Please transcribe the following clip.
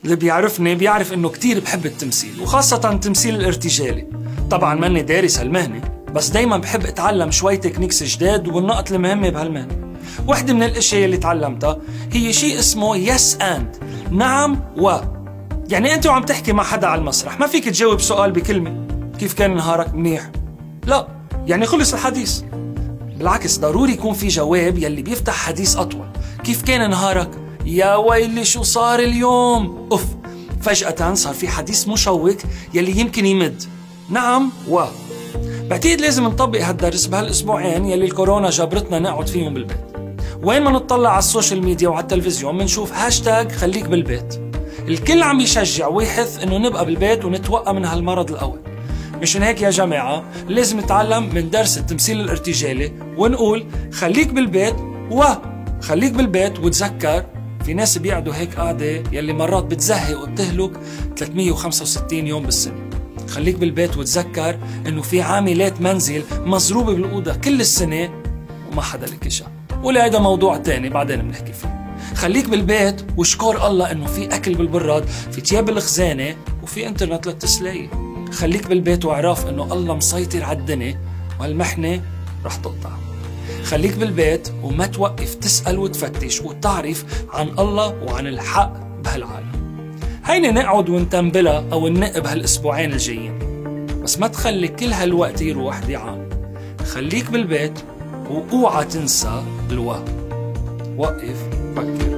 اللي بيعرفني بيعرف انه كتير بحب التمثيل، وخاصة التمثيل الارتجالي. طبعا ماني دارس هالمهنة، بس دايما بحب اتعلم شوي تكنيكس جداد والنقط المهمة بهالمهنة. واحدة من الاشياء اللي تعلمتها هي شيء اسمه يس اند، نعم و. يعني انت وعم تحكي مع حدا على المسرح ما فيك تجاوب سؤال بكلمة كيف كان نهارك منيح، لا يعني خلص الحديث. بالعكس ضروري يكون في جواب يلي بيفتح حديث أطول. كيف كان نهارك؟ يا ويلي شو صار اليوم؟ أوف، فجأة صار في حديث مشوق يلي يمكن يمد نعم و. بعتقد لازم نطبق هالدرس بهالأسبوعين يلي الكورونا جبرتنا نقعد فيهم بالبيت. وين ما نطلع على السوشيال ميديا وعلى التلفزيون منشوف هاشتاج خليك بالبيت. الكل عم يشجع ويحث انه نبقى بالبيت ونتوقع من هالمرض القوي. مشان هيك يا جماعة لازم نتعلم من درس التمثيل الارتجالي ونقول خليك بالبيت خليك بالبيت. وتذكر في ناس بيقعدوا هيك قاعدة يلي مرات بتزهق وبتهلك 365 يوم بالسنة. خليك بالبيت وتذكر انه في عاملات منزل مزروبة بالأوضة كل السنة وما حدا لك إشا، ولا هيدا موضوع تاني بعدين بنحكي فيه. خليك بالبيت وشكر الله انه في اكل بالبراد، في تياب بالخزانة، وفي انترنت للتسلية. خليك بالبيت واعرف انه الله مسيطر على الدنيا وهالمحنة رح تقطع. خليك بالبيت وما توقف تسأل وتفتش وتعرف عن الله وعن الحق بهالعالم. هيني نقعد ونتنبلها او ننق بهالاسبوعين الجايين، بس ما تخلي كل هالوقت يروح ضيعان. خليك بالبيت واوعى تنسى الوقت. وقف فكر.